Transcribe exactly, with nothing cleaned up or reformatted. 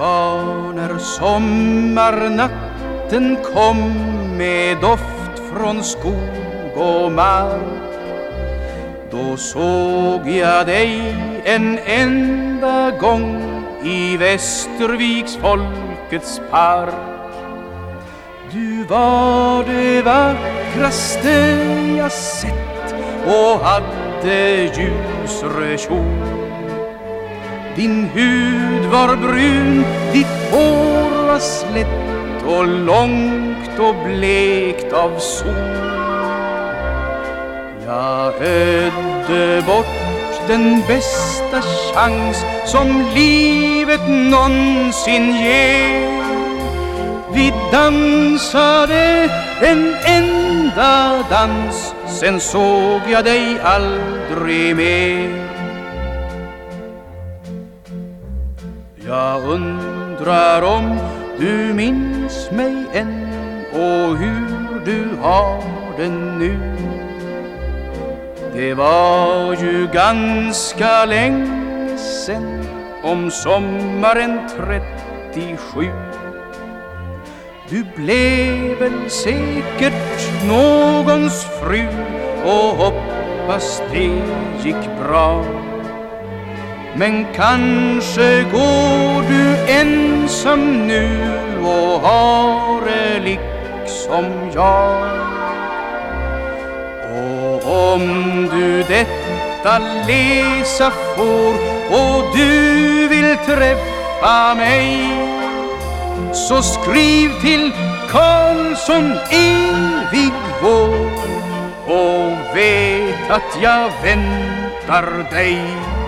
var när sommarnatten kom med doft från skog och mark. Då såg jag dig en enda gång i Västerviks folkets park. Du var det vackraste jag sett och hade ljusre kjol. Din hud var brun, ditt hår var slätt och långt och blekt av sol. Jag ödde bort den bästa chans som livet någonsin ger. Vi dansade en enda dans, sen såg jag dig aldrig mer. Jag undrar om du minns mig än och hur du har det nu. Det var ju ganska länge sen, om sommaren trettiosju. Du blev väl säkert någons fru och hoppas det gick bra. Men kanske går du ensam nu och har det liksom jag. Och om du detta läsa får och du vill träffa mig, så skriv till Karlsson evig vår och vet att jag väntar dig.